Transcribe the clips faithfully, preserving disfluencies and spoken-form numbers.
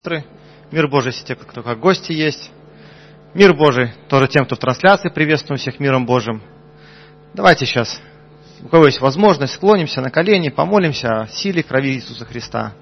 Мир Божий, если те, кто как гости есть. Мир Божий тоже тем, кто в трансляции. Приветствуем всех миром Божьим. Давайте сейчас, у кого есть возможность, склонимся на колени, помолимся о силе крови Иисуса Христа.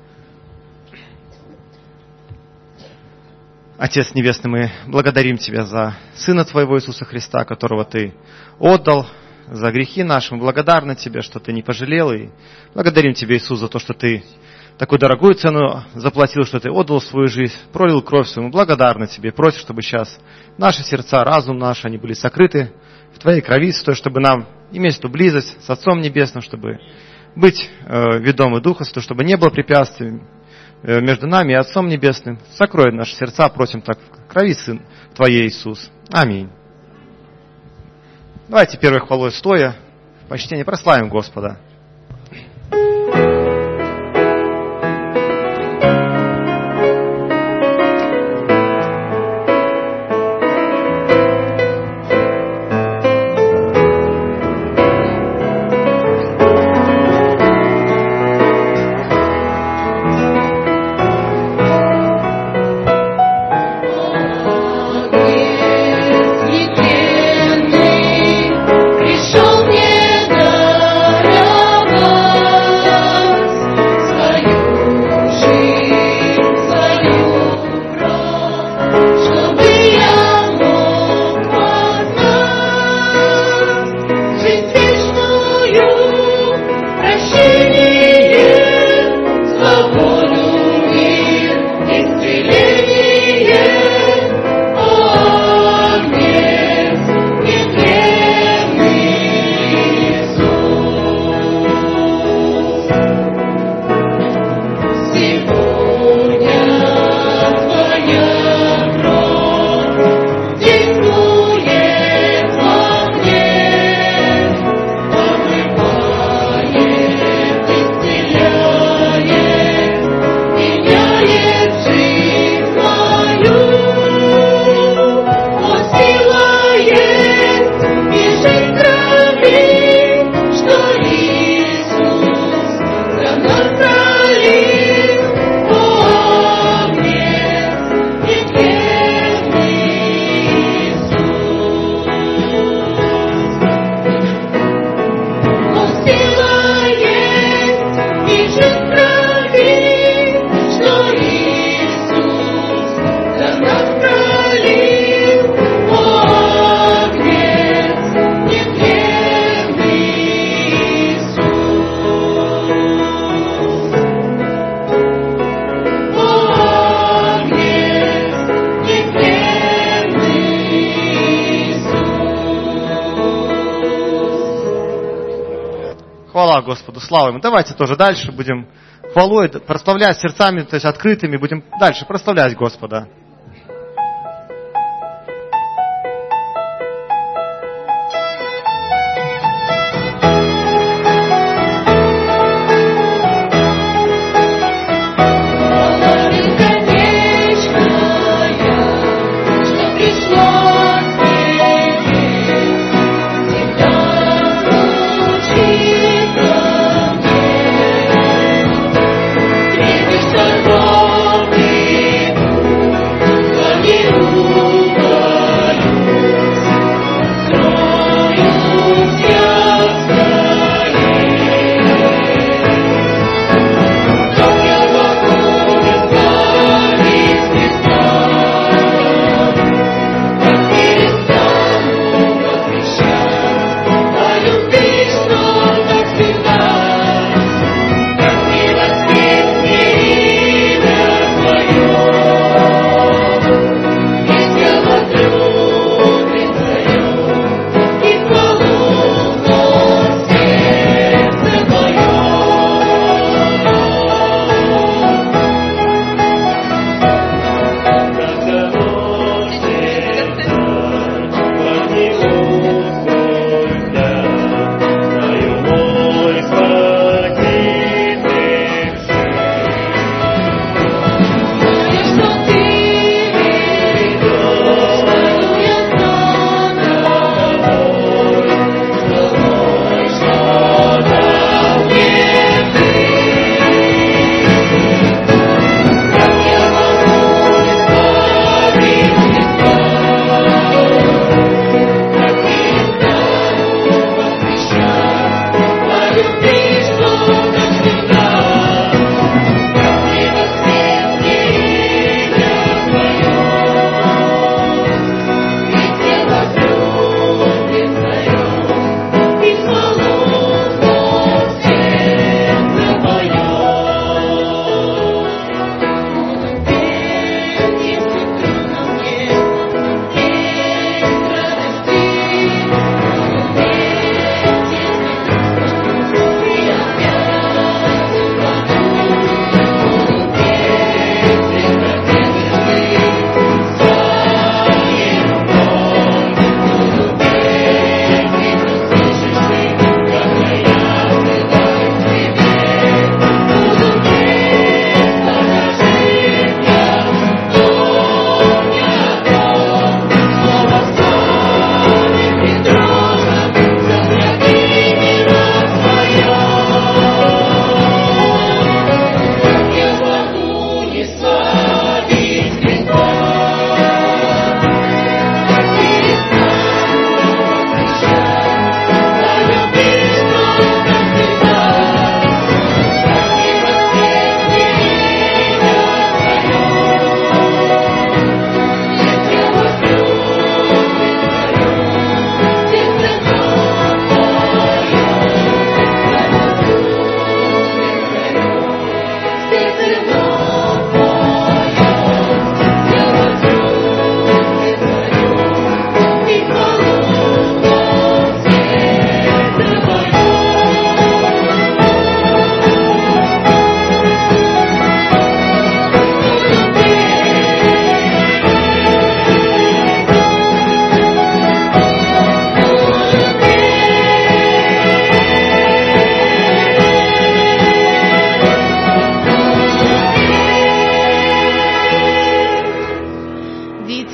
Отец Небесный, мы благодарим Тебя за Сына Твоего Иисуса Христа, которого Ты отдал за грехи наши. Мы благодарны Тебе, что Ты не пожалел. И благодарим Тебя, Иисус, за то, что Ты такую дорогую цену заплатил, что Ты отдал свою жизнь, пролил кровь свою. Мы благодарны Тебе, просим, чтобы сейчас наши сердца, разум наш, они были сокрыты в Твоей крови, чтобы нам иметь эту близость с Отцом Небесным, чтобы быть э, ведомы Духа Святого, чтобы не было препятствий э, между нами и Отцом Небесным. Сокрой наши сердца, просим так в крови Сын Твоей, Иисус. Аминь. Давайте первой хвалой стоя в почтении прославим Господа. Хвала Господу, слава Ему. Давайте тоже дальше будем хвалой прославлять сердцами, то есть открытыми, будем дальше прославлять Господа. Thank you.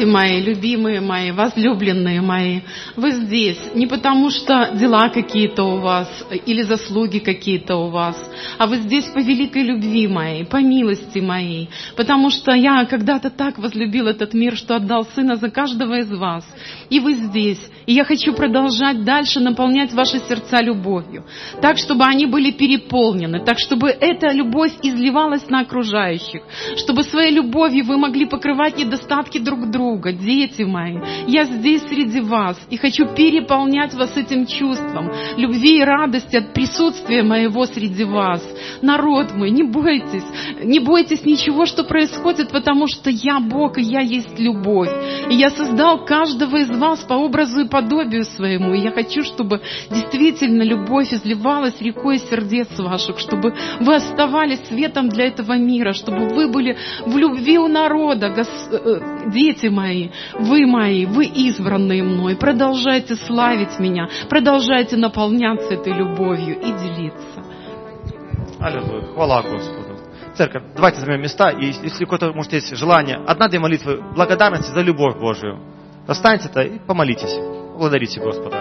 мои, любимые мои, возлюбленные мои, вы здесь не потому, что дела какие-то у вас или заслуги какие-то у вас, а вы здесь по великой любви моей, по милости моей, потому что я когда-то так возлюбил этот мир, что отдал Сына за каждого из вас. И вы здесь. И я хочу продолжать дальше наполнять ваши сердца любовью, так, чтобы они были переполнены, так, чтобы эта любовь изливалась на окружающих, чтобы своей любовью вы могли покрывать недостатки друг друга. Дети мои, я здесь среди вас и хочу переполнять вас этим чувством любви и радости от присутствия моего среди вас. Народ мой, не бойтесь, не бойтесь ничего, что происходит, потому что я Бог, и я есть любовь. И я создал каждого из вас по образу и подобию своему. И я хочу, чтобы действительно любовь изливалась рекой сердец ваших, чтобы вы оставались светом для этого мира, чтобы вы были в любви у народа. Гос... Дети мои, вы мои, вы избранные мной. Продолжайте славить меня, продолжайте наполняться этой любовью и делиться. Аллилуйя. Хвала Господу. Церковь, давайте займем места, и если кто-то, может, есть желание, одна-две молитвы благодарности за любовь Божию. Останьте-то и помолитесь. Благодарите Господа.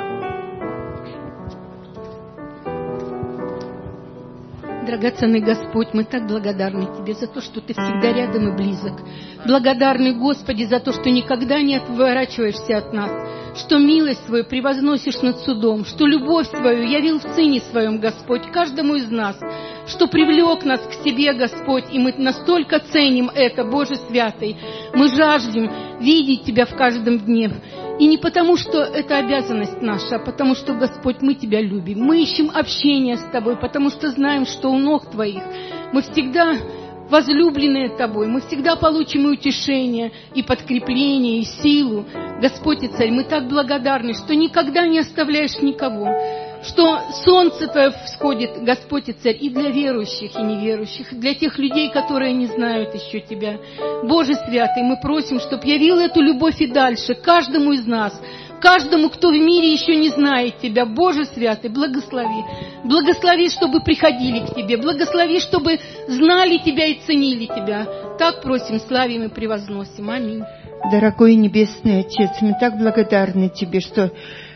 Драгоценный Господь, мы так благодарны Тебе за то, что Ты всегда рядом и близок. Благодарны, Господи, за то, что никогда не отворачиваешься от нас, что милость Твою превозносишь над судом, что любовь Твою явил в Сыне Своем, Господь, каждому из нас, что привлек нас к Себе, Господь, и мы настолько ценим это, Боже Святый. Мы жаждем видеть Тебя в каждом дне. И не потому, что это обязанность наша, а потому, что, Господь, мы Тебя любим. Мы ищем общения с Тобой, потому что знаем, что у ног Твоих мы всегда возлюбленные Тобой, мы всегда получим и утешение, и подкрепление, и силу. Господь и Царь, мы так благодарны, что никогда не оставляешь никого, что солнце Твое всходит, Господь и Царь, и для верующих, и неверующих, для тех людей, которые не знают еще Тебя. Боже Святый, мы просим, чтобы явил эту любовь и дальше, каждому из нас, каждому, кто в мире еще не знает Тебя. Боже Святый, благослови. Благослови, чтобы приходили к Тебе. Благослови, чтобы знали Тебя и ценили Тебя. Так просим, славим и превозносим. Аминь. Дорогой Небесный Отец, мы так благодарны Тебе, что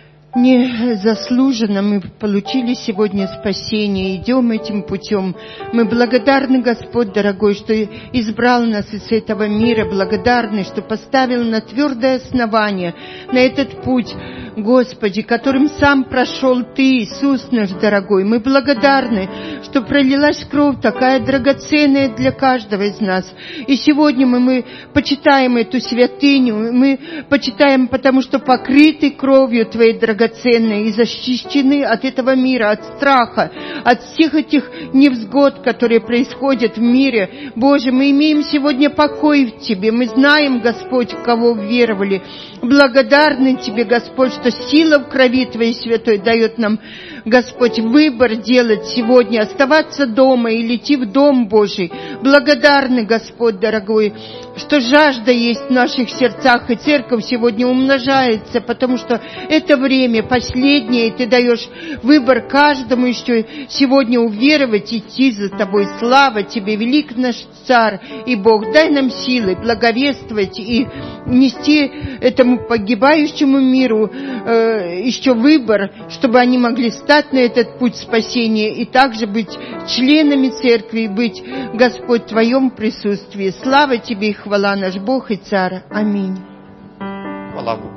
незаслуженно мы получили сегодня спасение, идем этим путем. Мы благодарны, Господь дорогой, что избрал нас из этого мира, благодарны, что поставил на твердое основание, на этот путь, Господи, которым сам прошел Ты, Иисус наш дорогой. Мы благодарны, что пролилась кровь такая драгоценная для каждого из нас. И сегодня мы, мы почитаем эту святыню, мы почитаем, потому что покрыты кровью Твоей драгоценной, и защищены от этого мира, от страха, от всех этих невзгод, которые происходят в мире. Боже, мы имеем сегодня покой в Тебе. Мы знаем, Господь, в кого веровали. Благодарны Тебе, Господь, что сила в крови Твоей святой дает нам, Господь, выбор делать сегодня, оставаться дома или идти в Дом Божий. Благодарны, Господь дорогой, что жажда есть в наших сердцах, и церковь сегодня умножается, потому что это время последнее, и Ты даешь выбор каждому еще сегодня уверовать, идти за Тобой. Слава Тебе, велик наш Царь и Бог. Дай нам силы благовествовать и нести этому погибающему миру э, еще выбор, чтобы они могли стать на этот путь спасения и также быть членами церкви, и быть, Господь, в Твоем присутствии. Слава Тебе и хвала, наш Бог и Царь. Аминь. Хвала Богу.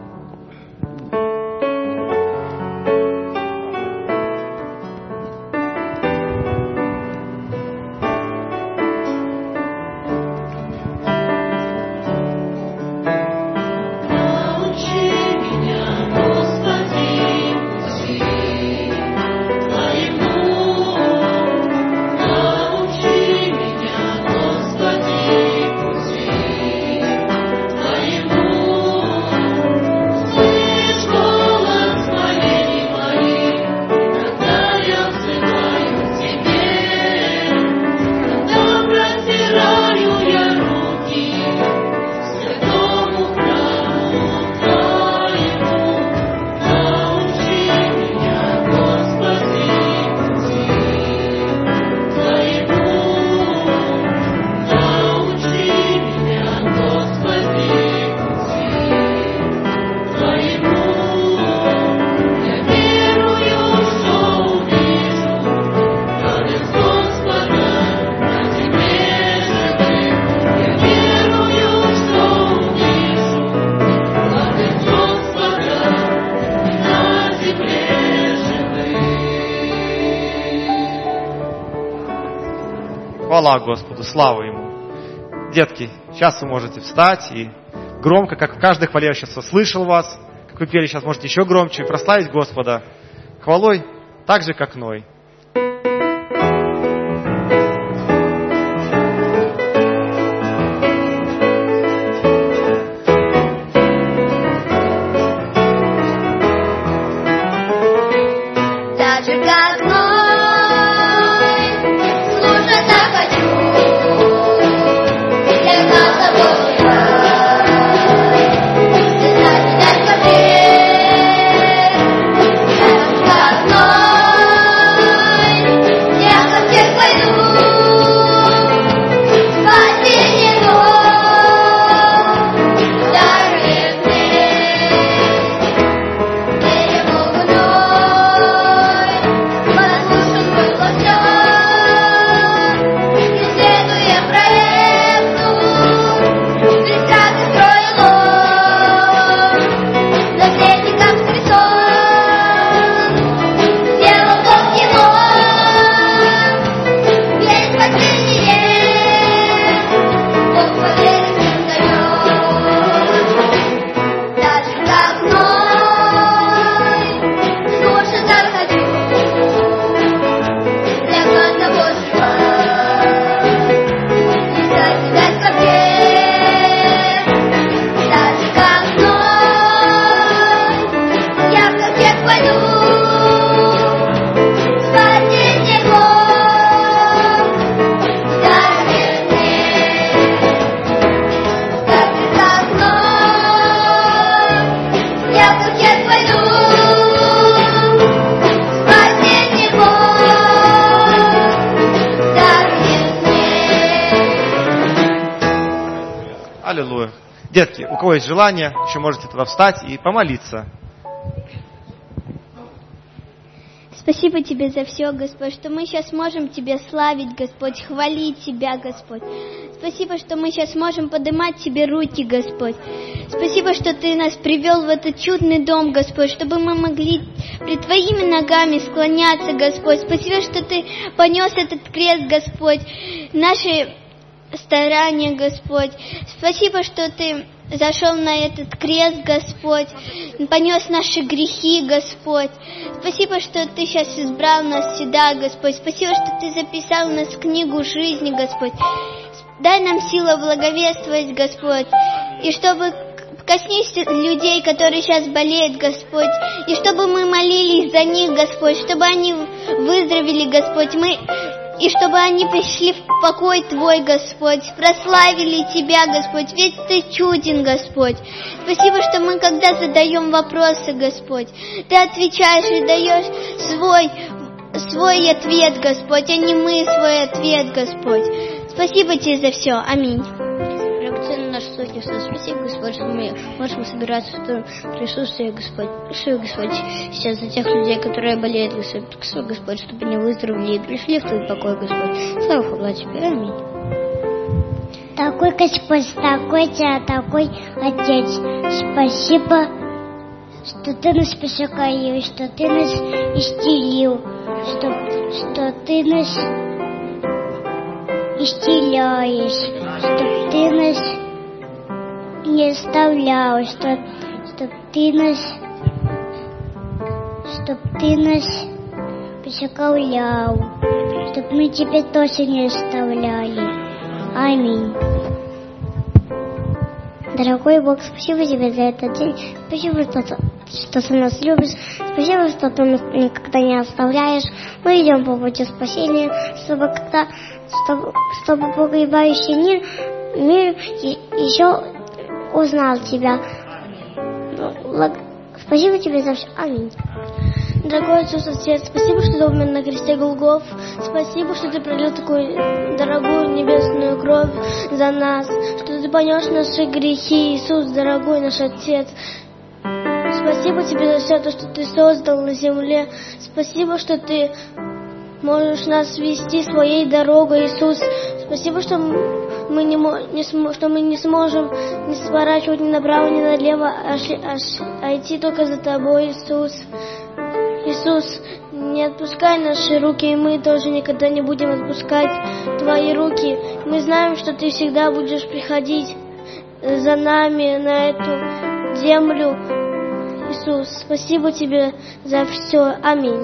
Твоему Хвала Господу, слава Ему. Детки, сейчас вы можете встать и громко, как в каждой хвале я сейчас слышал вас, как вы пели, сейчас можете еще громче прославить Господа хвалой, так же, как Ной. Аллилуйя. Детки, у кого есть желание, еще можете туда встать и помолиться. Спасибо Тебе за все, Господь, что мы сейчас можем Тебя славить, Господь, хвалить Тебя, Господь. Спасибо, что мы сейчас можем поднимать Тебе руки, Господь. Спасибо, что Ты нас привел в этот чудный дом, Господь, чтобы мы могли пред Твоими ногами склоняться, Господь. Спасибо, что Ты понес этот крест, Господь, наши старания, Господь. Спасибо, что Ты зашел на этот крест, Господь, понес наши грехи, Господь. Спасибо, что Ты сейчас избрал нас сюда, Господь. Спасибо, что Ты записал нас в книгу жизни, Господь. Дай нам силу благовествовать, Господь, и чтобы коснись людей, которые сейчас болеют, Господь, и чтобы мы молились за них, Господь, чтобы они выздоровели, Господь, мы... и чтобы они пришли в покой Твой, Господь, прославили Тебя, Господь, ведь Ты чуден, Господь. Спасибо, что мы, когда задаем вопросы, Господь, Ты отвечаешь и даешь свой, свой ответ, Господь, а не мы свой ответ, Господь. Спасибо Тебе за все. Аминь. Наш Иисус, спасибо, Господь, что мы можем собираться в Твоем присутствии, Господь. Прошу, Господь, сейчас за тех людей, которые болеют, Господь, прошу, Господь, чтобы они выздоровели и пришли в Твой покой, Господь. Слава хвала Тебе, аминь. Такой Господь, такой Тебя, такой Отец. Спасибо, что Ты нас посокоил, что Ты нас исцелил, что, что Ты нас исцеляешь, что Ты нас не оставлял, что, чтоб Ты нас, чтоб Ты нас посоколял, чтоб мы Тебя тоже не оставляли. Аминь. Дорогой Бог, спасибо Тебе за этот день, спасибо, что, что Ты нас любишь, спасибо, что Ты нас никогда не оставляешь. Мы идем по пути спасения, чтобы когда, чтобы, чтобы погибающий мир, мир еще узнал Тебя. Спасибо Тебе за все. Аминь. Дорогой Иисус Отец, спасибо, что Ты умер на кресте Голгоф. Спасибо, что Ты пролил такую дорогую небесную кровь за нас, что Ты понес наши грехи, Иисус, дорогой наш Отец. Спасибо Тебе за все то, что Ты создал на земле. Спасибо, что Ты можешь нас вести своей дорогой, Иисус. Спасибо, что мы не, не, что мы не сможем не сворачивать ни направо, ни налево, а, а, а идти только за Тобой, Иисус. Иисус, не отпускай наши руки, и мы тоже никогда не будем отпускать Твои руки. Мы знаем, что Ты всегда будешь приходить за нами на эту землю. Иисус, спасибо Тебе за все. Аминь.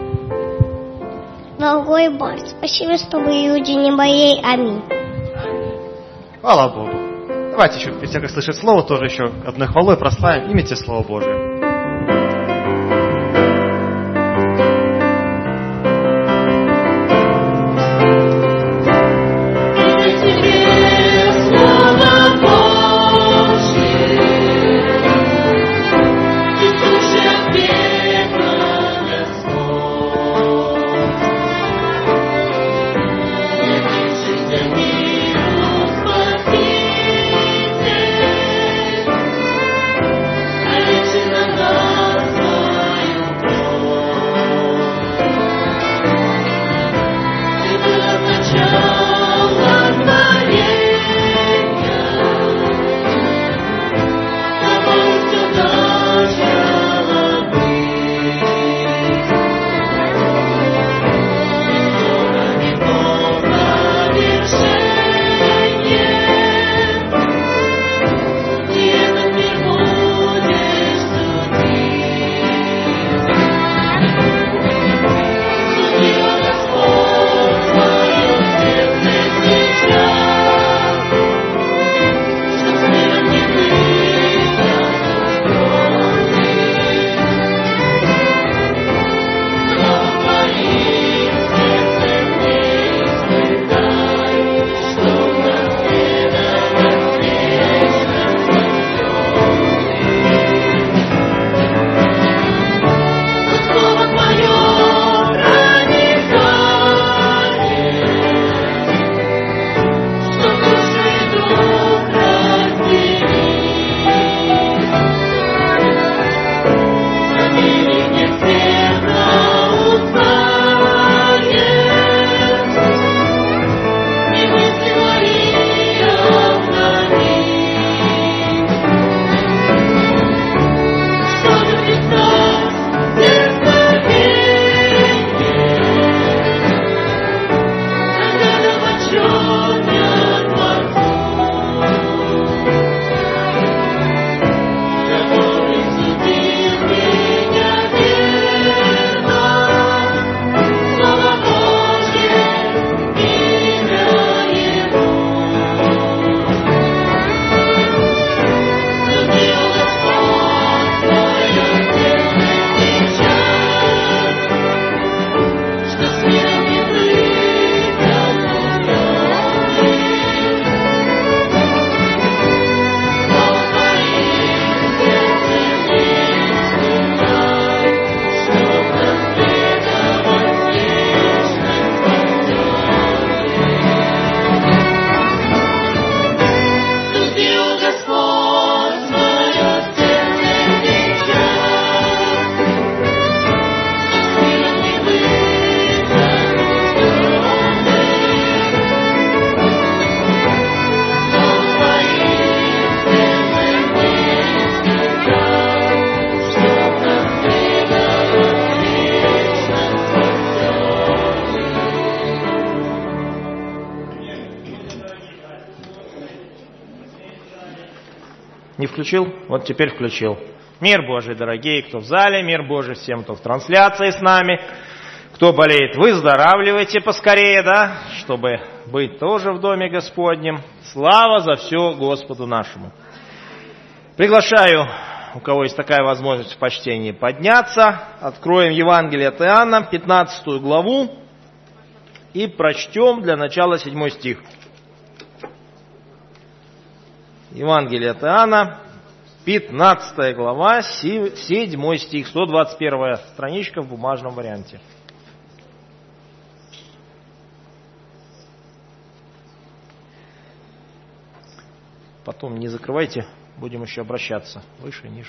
Дорогой Бог, спасибо, что мы люди не моей. Аминь. Хвала Богу. Давайте еще, перед тем, как слышать слово, тоже еще одной хвалой прославим. Имите Слово Божие. Не включил? Вот теперь включил. Мир Божий, дорогие, кто в зале, мир Божий всем, кто в трансляции с нами. Кто болеет, выздоравливайте поскорее, да, чтобы быть тоже в Доме Господнем. Слава за все Господу нашему. Приглашаю, у кого есть такая возможность в почтении, подняться. Откроем Евангелие от Иоанна, пятнадцатую главу, и прочтем для начала седьмой стих. Евангелие от Иоанна, пятнадцатая глава, седьмой стих, сто двадцать первая страничка в бумажном варианте. Потом не закрывайте, будем еще обращаться выше и ниже.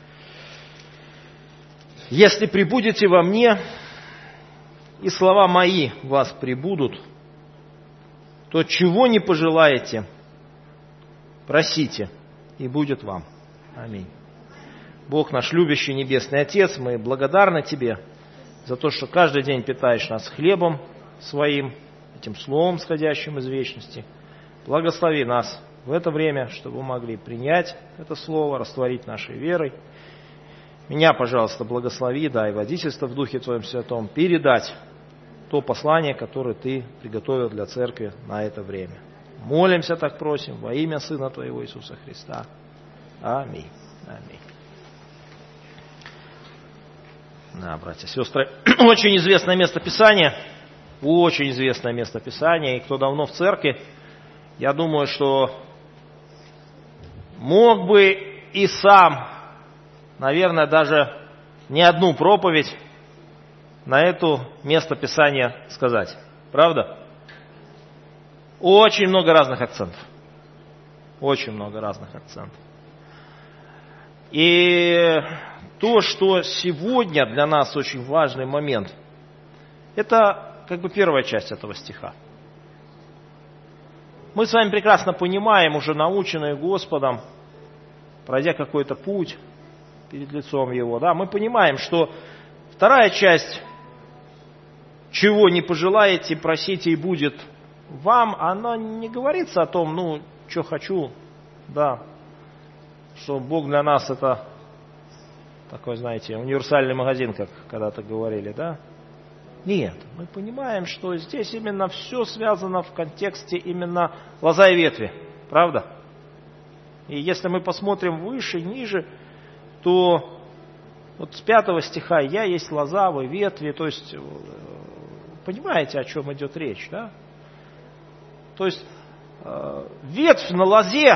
«Если пребудете во мне, и слова мои в вас пребудут, то чего не пожелаете, просите, и будет вам». Аминь. Бог наш любящий Небесный Отец, мы благодарны Тебе за то, что каждый день питаешь нас хлебом своим, этим словом, сходящим из вечности. Благослови нас в это время, чтобы мы могли принять это слово, растворить нашей верой. Меня, пожалуйста, благослови, дай водительство в Духе Твоем Святом, передать то послание, которое Ты приготовил для церкви на это время. Молимся, так просим, во имя Сына Твоего Иисуса Христа. Аминь. Аминь. Да, братья и сестры, очень известное место Писания, очень известное место Писания, и кто давно в церкви, я думаю, что мог бы и сам, наверное, даже не одну проповедь на это место Писания сказать. Правда? Очень много разных акцентов. Очень много разных акцентов. И то, что сегодня для нас очень важный момент, это как бы первая часть этого стиха. Мы с вами прекрасно понимаем, уже наученные Господом, пройдя какой-то путь перед лицом Его, да, мы понимаем, что вторая часть, чего не пожелаете, просите и будет вам, она не говорится о том, ну, что хочу, да, что Бог для нас это такой, знаете, универсальный магазин, как когда-то говорили, да? Нет, мы понимаем, что здесь именно все связано в контексте именно лоза и ветви, правда? И если мы посмотрим выше, ниже, то вот с пятого стиха «Я есть лоза, вы ветви», то есть, понимаете, о чем идет речь, да? То есть, ветвь на лозе,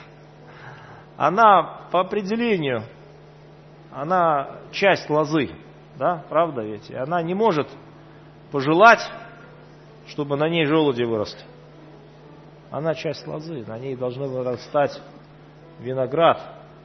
она по определению, она часть лозы, да, правда ведь? И она не может пожелать, чтобы на ней желуди выросли. Она часть лозы, на ней должны вырастать виноград.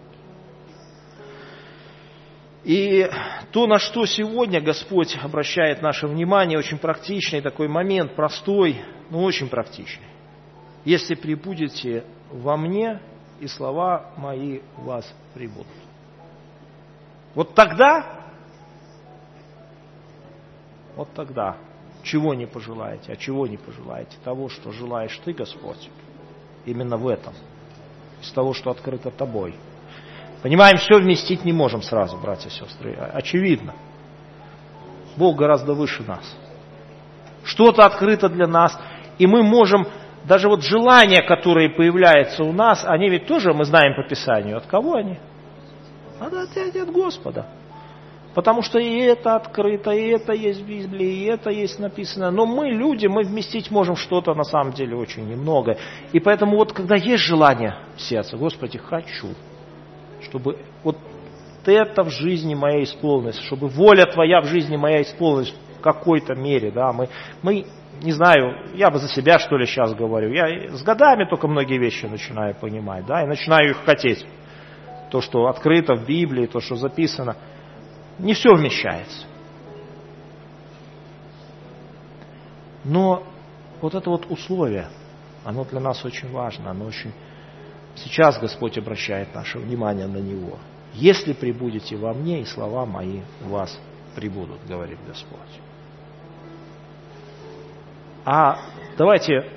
И то, на что сегодня Господь обращает наше внимание, очень практичный такой момент, простой, но очень практичный. Если пребудете во мне, и слова мои в вас пребудут. Вот тогда, вот тогда, чего не пожелаете, а чего не пожелаете? Того, что желаешь ты, Господь, именно в этом, из того, что открыто тобой. Понимаем, все вместить не можем сразу, братья и сестры, очевидно. Бог гораздо выше нас. Что-то открыто для нас, и мы можем, даже вот желания, которые появляются у нас, они ведь тоже, мы знаем по Писанию, от кого они? От, от, от Господа. Потому что и это открыто, и это есть в Библии, и это есть написано. Но мы, люди, мы вместить можем что-то на самом деле очень немного. И поэтому вот когда есть желание в сердце, Господи, хочу, чтобы вот это в жизни моей исполнилось, чтобы воля Твоя в жизни моя исполнилась в какой-то мере. Да? Мы, мы, не знаю, я бы за себя что ли сейчас говорю, я с годами только многие вещи начинаю понимать, да, и начинаю их хотеть. То, что открыто в Библии, то, что записано, не все вмещается. Но вот это вот условие, оно для нас очень важно, оно очень... Сейчас Господь обращает наше внимание на него. Если пребудете во мне, и слова мои в вас пребудут, говорит Господь. А давайте,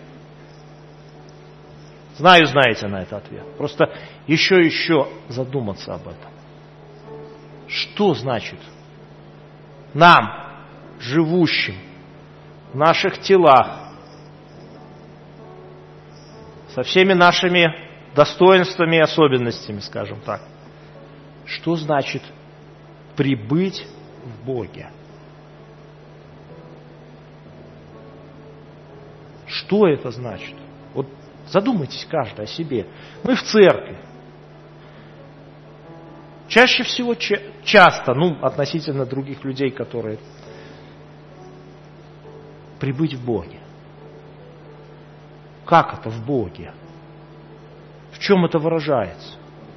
знаю, знаете на этот ответ, просто еще-еще задуматься об этом. Что значит нам, живущим в наших телах, со всеми нашими достоинствами и особенностями, скажем так, что значит пребыть в Боге? Что это значит? Вот задумайтесь каждый о себе. Мы в церкви. Чаще всего, часто, ну, относительно других людей, которые пребыть в Боге. Как это в Боге? В чем это выражается?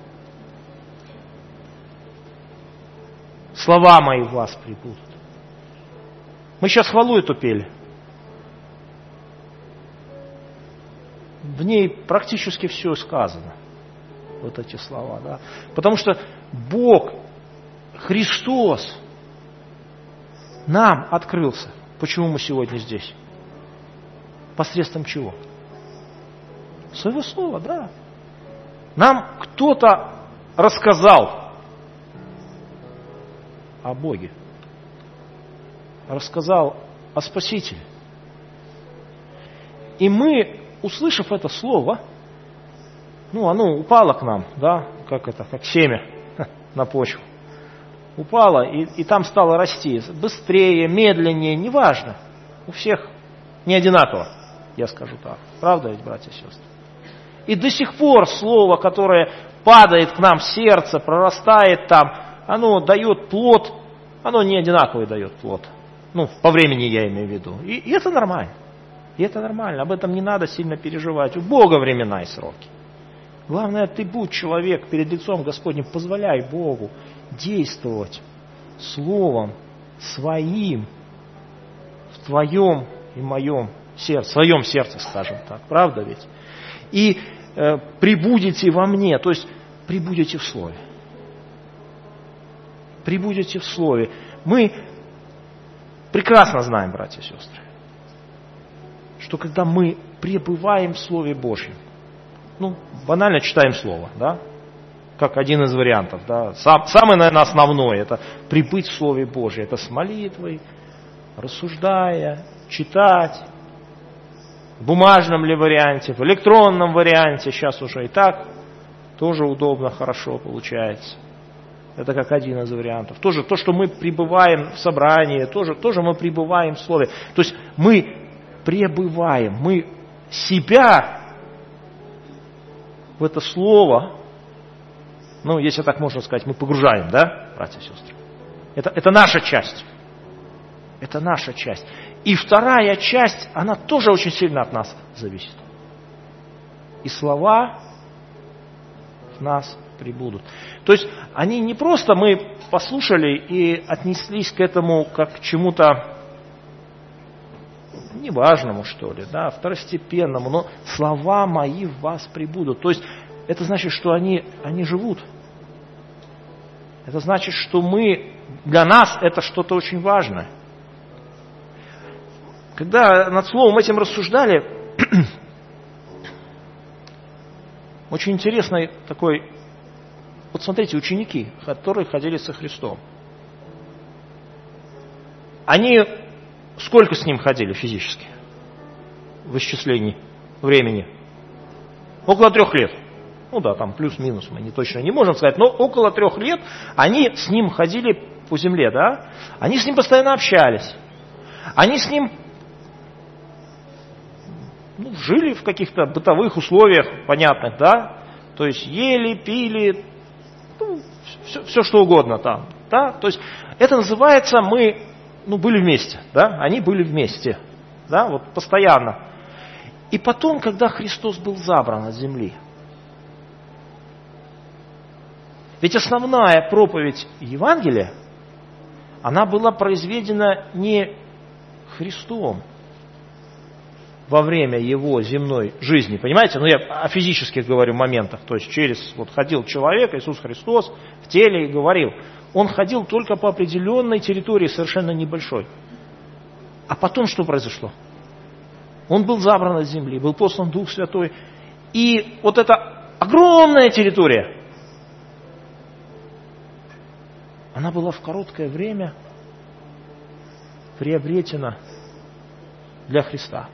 Слова мои в вас пребудут. Мы сейчас хвалу эту пели. В ней практически все сказано. Вот эти слова, да. Потому что Бог, Христос, нам открылся. Почему мы сегодня здесь? Посредством чего? Своего слова, да. Нам кто-то рассказал о Боге. Рассказал о Спасителе. И мы, услышав это слово, ну, оно упало к нам, да, как это, как семя на почву. Упало, и, и там стало расти. Быстрее, медленнее, неважно. У всех не одинаково, я скажу так. Правда ведь, братья и сестры? И до сих пор слово, которое падает к нам в сердце, прорастает там, оно дает плод, оно не одинаковый дает плод. Ну, по времени я имею в виду. И, и это нормально. И это нормально. Об этом не надо сильно переживать. У Бога времена и сроки. Главное, ты будь человек перед лицом Господним, позволяй Богу действовать словом своим в твоем и моем сердце, в своем сердце, скажем так. Правда ведь? И э, прибудете во мне, то есть прибудете в Слове. Прибудете в Слове. Мы прекрасно знаем, братья и сестры, что когда мы пребываем в Слове Божьем, ну, банально читаем Слово, да, как один из вариантов, да, Сам, самый, наверное, основной, это прибыть в Слове Божьем, это с молитвой, рассуждая, читать, в бумажном ли варианте, в электронном варианте, сейчас уже и так, тоже удобно, хорошо получается. Это как один из вариантов. Тоже то, что мы пребываем в собрании, тоже, тоже мы пребываем в Слове. То есть мы пребываем, мы себя в это Слово, ну, если так можно сказать, мы погружаем, да, братья и сестры? Это, это наша часть. Это наша часть. И вторая часть, она тоже очень сильно от нас зависит. И слова в нас прибудут. То есть они не просто мы послушали и отнеслись к этому как к чему-то неважному, что ли, да, второстепенному, но слова мои в вас прибудут. То есть это значит, что они, они живут. Это значит, что мы, для нас это что-то очень важное. Когда над словом этим рассуждали, очень интересный такой, вот смотрите, ученики, которые ходили со Христом. Они сколько с Ним ходили физически в исчислении времени? Около трех лет. Ну да, там плюс-минус, мы не точно не можем сказать, но около трех лет они с Ним ходили по земле, да? Они с Ним постоянно общались. Они с Ним ну, жили в каких-то бытовых условиях понятных, да? То есть ели, пили, ну, все, все что угодно там, да? То есть это называется мы, ну, были вместе, да? Они были вместе, да? Вот постоянно. И потом, когда Христос был забран от земли, ведь основная проповедь Евангелия, она была произведена не Христом во время Его земной жизни. Понимаете? Ну, я о физических говорю моментах. То есть через, вот ходил человек, Иисус Христос, в теле и говорил. Он ходил только по определенной территории, совершенно небольшой. А потом что произошло? Он был забран от земли, был послан Дух Святой. И вот эта огромная территория, она была в короткое время приобретена для Христа.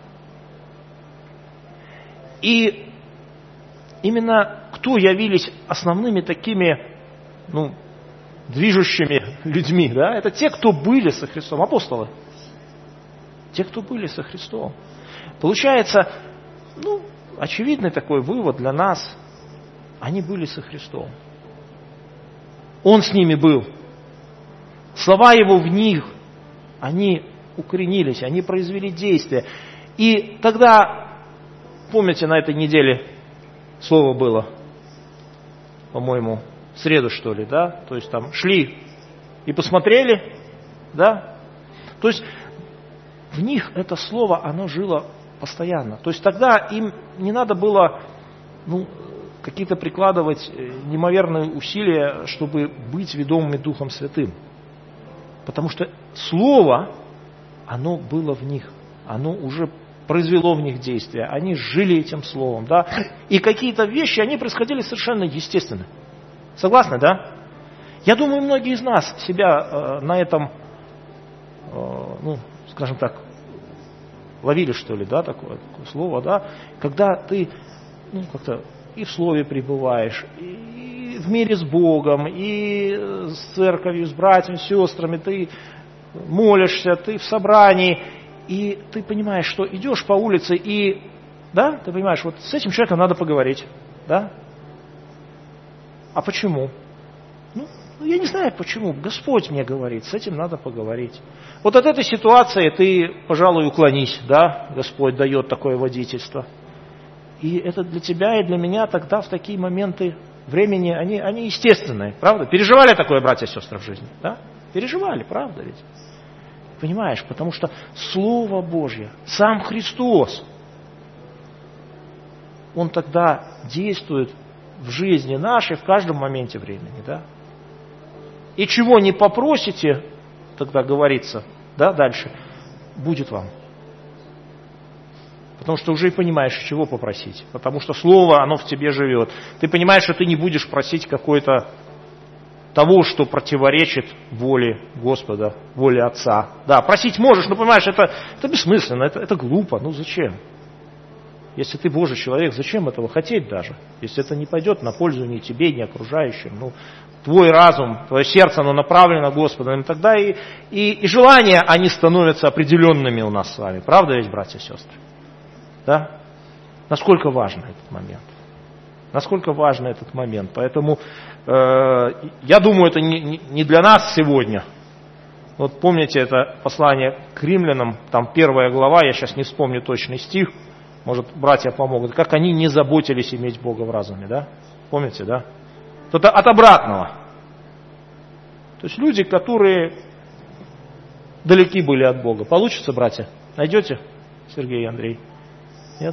И именно кто явились основными такими, ну, движущими людьми, да? Это те, кто были со Христом, апостолы. Те, кто были со Христом. Получается, ну, очевидный такой вывод для нас. Они были со Христом. Он с ними был. Слова Его в них, они укоренились, они произвели действие. И тогда, помните, на этой неделе слово было, по-моему, в среду, что ли, да? То есть там шли и посмотрели, да? То есть в них это слово, оно жило постоянно. То есть тогда им не надо было, ну, какие-то прикладывать неимоверные усилия, чтобы быть ведомыми Духом Святым. Потому что Слово, оно было в них, оно уже произвело в них действие, они жили этим Словом, да, и какие-то вещи, они происходили совершенно естественно. Согласны, да? Я думаю, многие из нас себя э, на этом, э, ну, скажем так, ловили, что ли, да, такое, такое слово, да, когда ты, ну, как-то и в Слове пребываешь, и в мире с Богом, и с церковью, с братьями, с сестрами, ты молишься, ты в собрании, и ты понимаешь, что идешь по улице, и, да, ты понимаешь, вот с этим человеком надо поговорить, да? А почему? Ну, я не знаю почему. Господь мне говорит, с этим надо поговорить. Вот от этой ситуации ты, пожалуй, уклонись, да? Господь дает такое водительство. И это для тебя и для меня тогда в такие моменты времени, они, они естественные, правда? Переживали такое, братья и сестры, в жизни, да? Переживали, правда ведь? Понимаешь, потому что Слово Божье, сам Христос, Он тогда действует в жизни нашей в каждом моменте времени, да? И чего не попросите, тогда говорится, да, дальше, будет вам. Потому что уже и понимаешь, чего попросить. Потому что Слово, оно в тебе живет. Ты понимаешь, что ты не будешь просить какой-то того, что противоречит воле Господа, воле Отца. Да, просить можешь, но понимаешь, это, это бессмысленно, это, это глупо. Ну зачем? Если ты Божий человек, зачем этого хотеть даже? Если это не пойдет на пользу ни тебе, ни окружающим. Ну, твой разум, твое сердце, оно направлено Господом. И тогда и, и, и желания, они становятся определенными у нас с вами. Правда ведь, братья и сестры? Да? Насколько важен этот момент? Насколько важен этот момент? Поэтому э, я думаю, это не, не для нас сегодня. Вот помните это послание к римлянам, там первая глава, я сейчас не вспомню точный стих, может братья помогут, как они не заботились иметь Бога в разуме, да? Помните, да? Это от обратного. То есть люди, которые далеки были от Бога. Получится, братья? Найдете, Сергей и Андрей? Нет?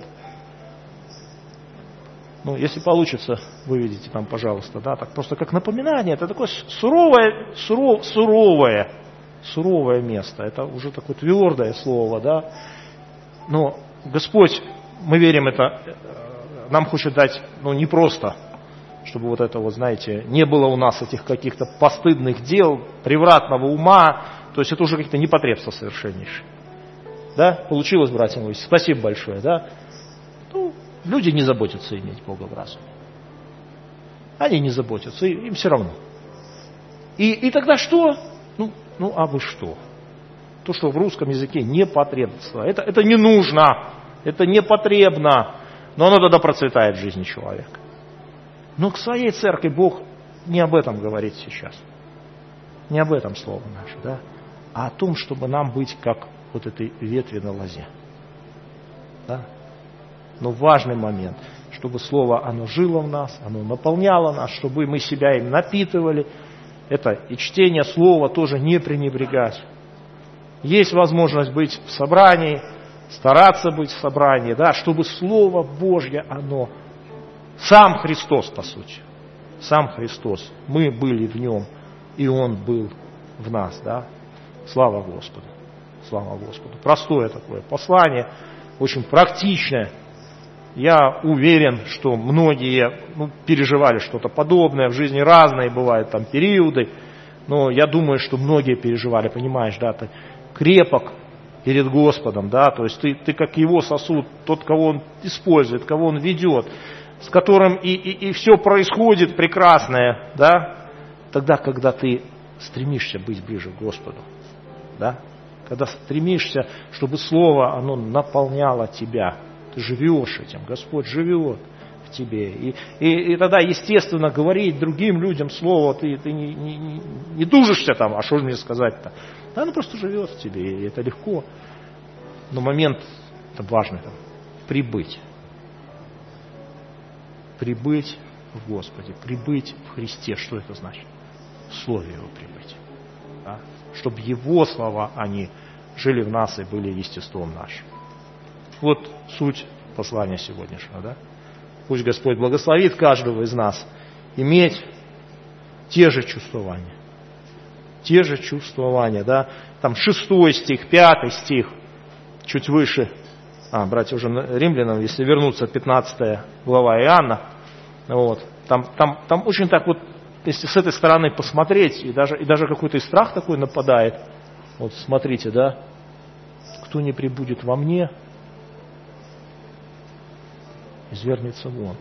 Ну, если получится, выведите там, пожалуйста, да, так просто как напоминание, это такое суровое, суров, суровое, суровое место, это уже такое твердое слово, да, но Господь, мы верим, это нам хочет дать, ну, не просто, чтобы вот это вот, знаете, не было у нас этих каких-то постыдных дел, превратного ума, то есть это уже какие-то непотребства совершеннейшие. Да, получилось, братья мои, спасибо большое, да. Ну, люди не заботятся иметь Бога в разуме. Они не заботятся, им все равно. И, и тогда что? Ну, ну, а вы что? То, что в русском языке непотребство. Это, это не нужно, это непотребно, но оно тогда процветает в жизни человека. Но к своей церкви Бог не об этом говорит сейчас. Не об этом слово наше, да, а о том, чтобы нам быть как вот этой ветви на лозе. Да? Но важный момент, чтобы слово, оно жило в нас, оно наполняло нас, чтобы мы себя им напитывали. Это и чтение слова тоже не пренебрегать. Есть возможность быть в собрании, стараться быть в собрании, да, чтобы Слово Божье, оно, сам Христос, по сути, сам Христос, мы были в Нем, и Он был в нас, да. Слава Господу, слава Господу. Простое такое послание, очень практичное. Я уверен, что многие ну, переживали что-то подобное, в жизни разные бывают там периоды, но я думаю, что многие переживали, понимаешь, да, ты крепок перед Господом, да, то есть ты, ты как Его сосуд, тот, кого Он использует, кого Он ведет, с которым и, и, и все происходит прекрасное, да, тогда, когда ты стремишься быть ближе к Господу, да, когда стремишься, чтобы Слово, оно наполняло тебя, ты живешь этим, Господь живет в тебе. И, и, и тогда, естественно, говорить другим людям Слово, ты, ты не, не, не, не дужишься там, а что же мне сказать-то? Да, оно просто живет в тебе, и это легко. Но момент это важный, там, прибыть. Прибыть в Господе, прибыть в Христе. Что это значит? В Слове Его прибыть. Да? Чтобы Его слова, они жили в нас и были естеством нашим. Вот суть послания сегодняшнего. Да? Пусть Господь благословит каждого из нас иметь те же чувствования. те же чувствования, да. Там шестой стих, пятый стих, чуть выше. А, братья, уже римлянам, если вернуться, пятнадцатая глава Иоанна, вот, там, там, там очень так вот, если с этой стороны посмотреть, и даже, и даже какой-то и страх такой нападает. Вот смотрите, да, кто не пребудет во мне, извергнется вон.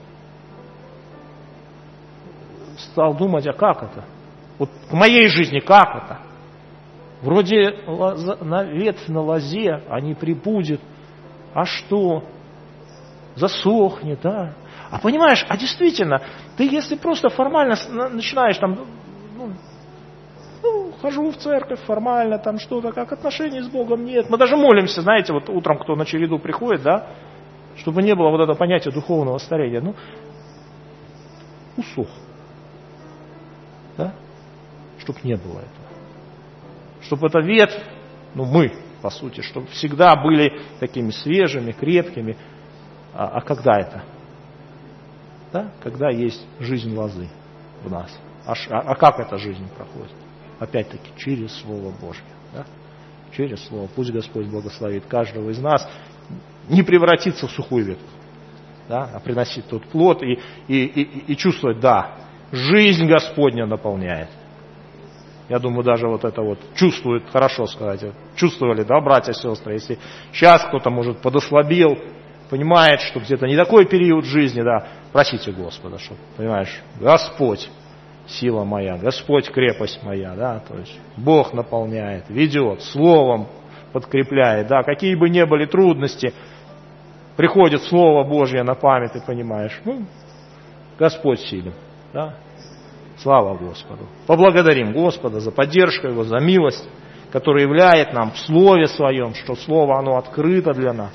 Стал думать, а как это? Вот в моей жизни как это? Вроде на ветвь на лозе, а не прибудет. А что? Засохнет, да? А понимаешь, а действительно, ты если просто формально начинаешь там, ну, ну, хожу в церковь формально, там что-то, как отношений с Богом нет. Мы даже молимся, знаете, вот утром кто на череду приходит, да, чтобы не было вот этого понятия духовного старения. Ну, усох. Да? Чтобы не было этого. Чтобы эта ветвь, ну мы, по сути, чтобы всегда были такими свежими, крепкими. А, а когда это? Да? Когда есть жизнь лозы в нас. А, а, а как эта жизнь проходит? Опять-таки, через Слово Божье. Да? Через Слово. Пусть Господь благословит каждого из нас не превратиться в сухую ветку, да? А приносить тот плод и, и, и, и чувствовать, да, жизнь Господня наполняет. Я думаю, даже вот это вот чувствует, хорошо сказать, чувствовали, да, братья и сестры, если сейчас кто-то, может, подослабел, понимает, что где-то не такой период жизни, да, просите Господа, чтобы, понимаешь, Господь, сила моя, Господь, крепость моя, да, то есть Бог наполняет, ведет, словом подкрепляет, да, какие бы ни были трудности, приходит Слово Божье на память, ты понимаешь, ну, Господь силен, да. Слава Господу. Поблагодарим Господа за поддержку Его, за милость, которая являет нам в Слове Своем, что Слово, оно открыто для нас.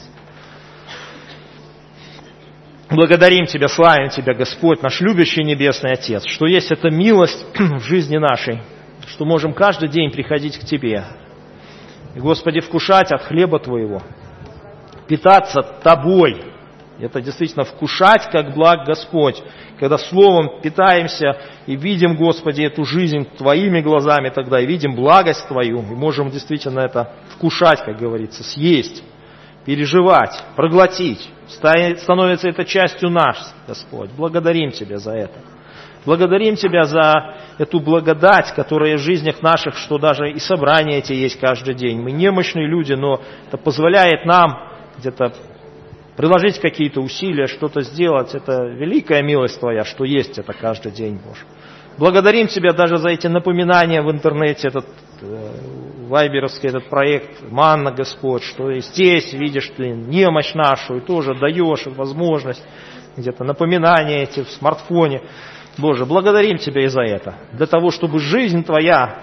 Благодарим Тебя, славим Тебя, Господь, наш любящий Небесный Отец, что есть эта милость в жизни нашей, что можем каждый день приходить к Тебе. И, Господи, вкушать от хлеба Твоего, питаться Тобой. Это действительно вкушать, как благ Господь. Когда Словом питаемся и видим, Господи, эту жизнь Твоими глазами тогда, и видим благость Твою, и можем действительно это вкушать, как говорится, съесть, переживать, проглотить. Становится это частью нас, Господь. Благодарим Тебя за это. Благодарим Тебя за эту благодать, которая в жизнях наших, что даже и собрания эти есть каждый день. Мы немощные люди, но это позволяет нам где-то приложить какие-то усилия, что-то сделать. Это великая милость Твоя, что есть это каждый день, Боже. Благодарим Тебя даже за эти напоминания в интернете, этот э, вайберовский этот проект «Манна, Господь», что и здесь видишь Ты немощь нашу и тоже даешь возможность, где-то напоминания эти в смартфоне. Боже, благодарим Тебя и за это. Для того, чтобы жизнь Твоя,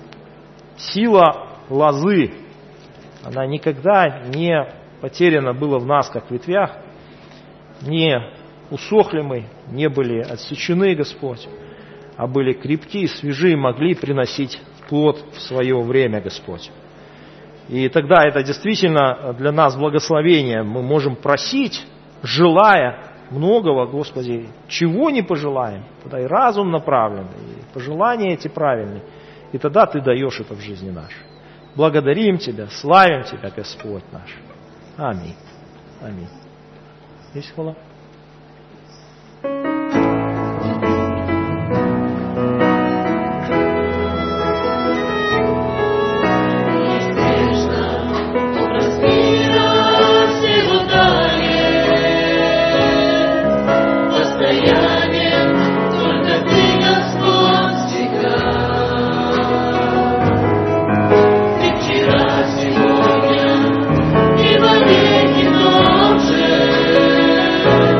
сила лозы, она никогда не потеряно было в нас, как в ветвях, не усохли мы, не были отсечены, Господь, а были крепки, свежи, могли приносить плод в свое время, Господь. И тогда это действительно для нас благословение. Мы можем просить, желая многого, Господи, чего не пожелаем, тогда и разум направлен, и пожелания эти правильные, и тогда Ты даешь это в жизни нашей. Благодарим Тебя, славим Тебя, Господь наш. Аминь. Аминь. Есть хвала? Сегодня и во веки ночи.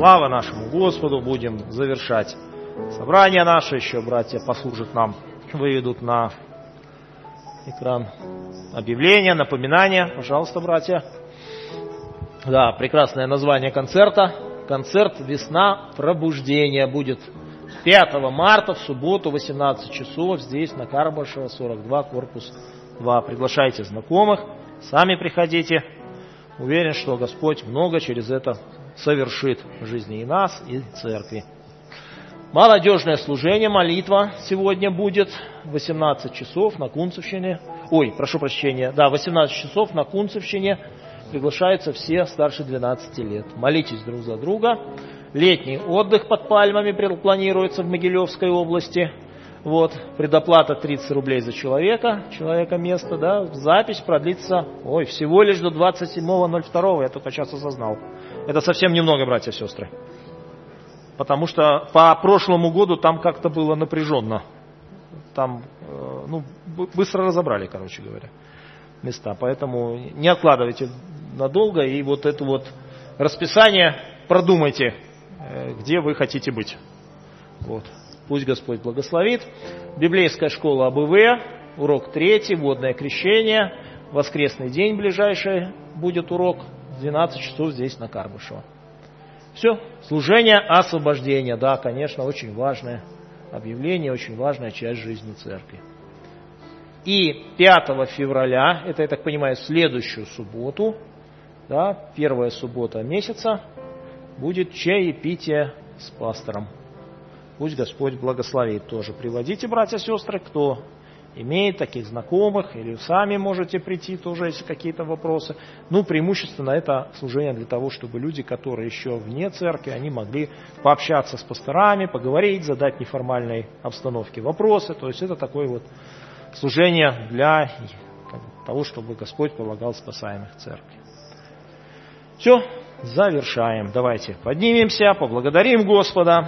Слава нашему Господу. Будем завершать собрание наше. Еще братья послужат нам, выведут на экран объявления, напоминания. Пожалуйста, братья. Да, прекрасное название концерта. Концерт «Весна пробуждения» будет пятого марта в субботу в восемнадцать часов здесь на Карбашева сорок два, корпус два. Приглашайте знакомых, сами приходите. Уверен, что Господь много через это совершит в жизни и нас, и церкви. Молодежное служение, молитва сегодня будет в восемнадцать часов на Кунцевщине. Ой, прошу прощения, да, в восемнадцать часов на Кунцевщине. Приглашаются все старше двенадцати лет. Молитесь друг за друга. Летний отдых под пальмами планируется в Могилевской области. Вот, предоплата тридцать рублей за человека, человека место, да. Запись продлится, ой, всего лишь до двадцать седьмого ноль второго, я только сейчас осознал. Это совсем немного, братья и сестры. Потому что по прошлому году там как-то было напряженно. Там, э, ну, быстро разобрали, короче говоря, места. Поэтому не откладывайте надолго и вот это вот расписание продумайте, э, где вы хотите быть. Вот. Пусть Господь благословит. Библейская школа АБВ, урок третий, водное крещение. Воскресный день ближайший будет урок, двенадцать часов здесь на Карбышево. Все, служение освобождения, да, конечно, очень важное объявление, очень важная часть жизни церкви. И пятого февраля, это, я так понимаю, следующую субботу, да, первая суббота месяца, будет чаепитие с пастором. Пусть Господь благословит тоже. Приводите, братья и сестры, кто имеет таких знакомых, или сами можете прийти тоже, если какие-то вопросы. Ну, преимущественно это служение для того, чтобы люди, которые еще вне церкви, они могли пообщаться с пасторами, поговорить, задать в неформальной обстановке вопросы. То есть это такое вот служение для того, чтобы Господь помогал спасаемых в церкви. Все, завершаем. Давайте поднимемся, поблагодарим Господа.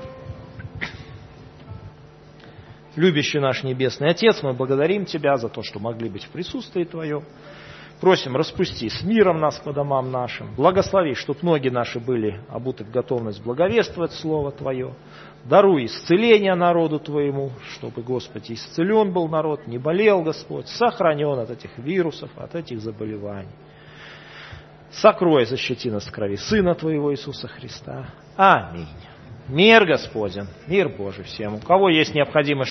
Любящий наш Небесный Отец, мы благодарим Тебя за то, что могли быть в присутствии Твоем. Просим, распусти с миром нас по домам нашим. Благослови, чтобы ноги наши были обуты в готовность благовествовать Слово Твое. Даруй исцеление народу Твоему, чтобы, Господи, исцелен был народ, не болел Господь, сохранен от этих вирусов, от этих заболеваний. Сокрой, защити нас в крови Сына Твоего Иисуса Христа. Аминь. Мир Господень, мир Божий всем. У кого есть необходимость